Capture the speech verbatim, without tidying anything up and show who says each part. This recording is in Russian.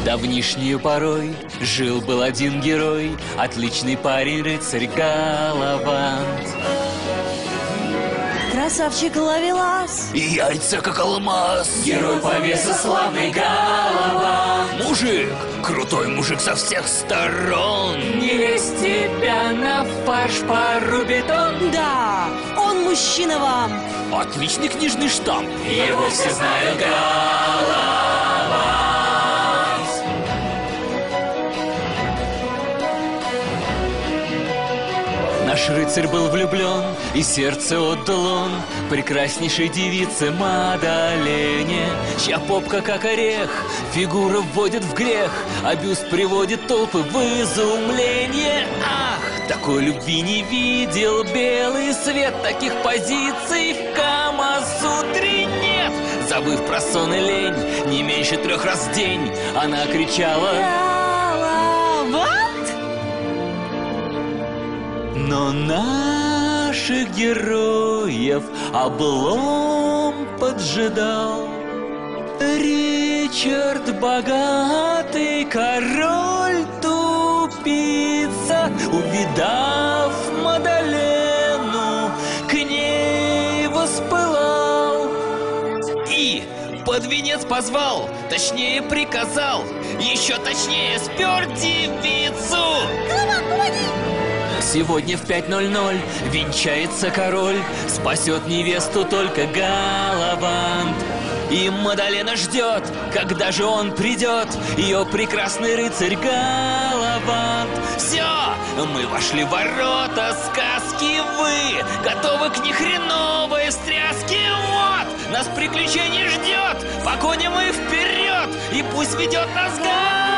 Speaker 1: Давнишнюю порой жил-был один герой, отличный парень, рыцарь Галавант.
Speaker 2: Красавчик Ловелас
Speaker 1: И яйца, как алмаз.
Speaker 3: Герой по весу славный Галавант.
Speaker 1: Мужик, крутой мужик со всех сторон.
Speaker 3: Не лезь, тебя на фарш порубит он.
Speaker 2: Да, он мужчина вам.
Speaker 1: Отличный книжный штамп.
Speaker 3: Его все знают Галавант.
Speaker 1: Наш рыцарь был влюблен, и сердце отдал он прекраснейшей девице Мадалене, чья попка как орех, фигура вводит в грех, а бюст приводит толпы в изумление. Ах, такой любви не видел белый свет, таких позиций в Камасутре нет. Забыв про сон и лень, не меньше трех раз в день, она кричала:
Speaker 2: Галавант!
Speaker 1: но наших героев облом поджидал. Ричард, богатый король, тупица, увидав Мадалену, к ней воспылал и под венец позвал, точнее приказал, еще точнее спер девицу. Сегодня в пять ноль ноль венчается король, спасет невесту только Галавант. И Мадалена ждет, когда же он придет, ее прекрасный рыцарь Галавант. Все, мы вошли в ворота сказки, вы готовы к нехреновой встряске? Вот, нас приключение ждет, по коням и вперед, и пусть ведет нас Галавант.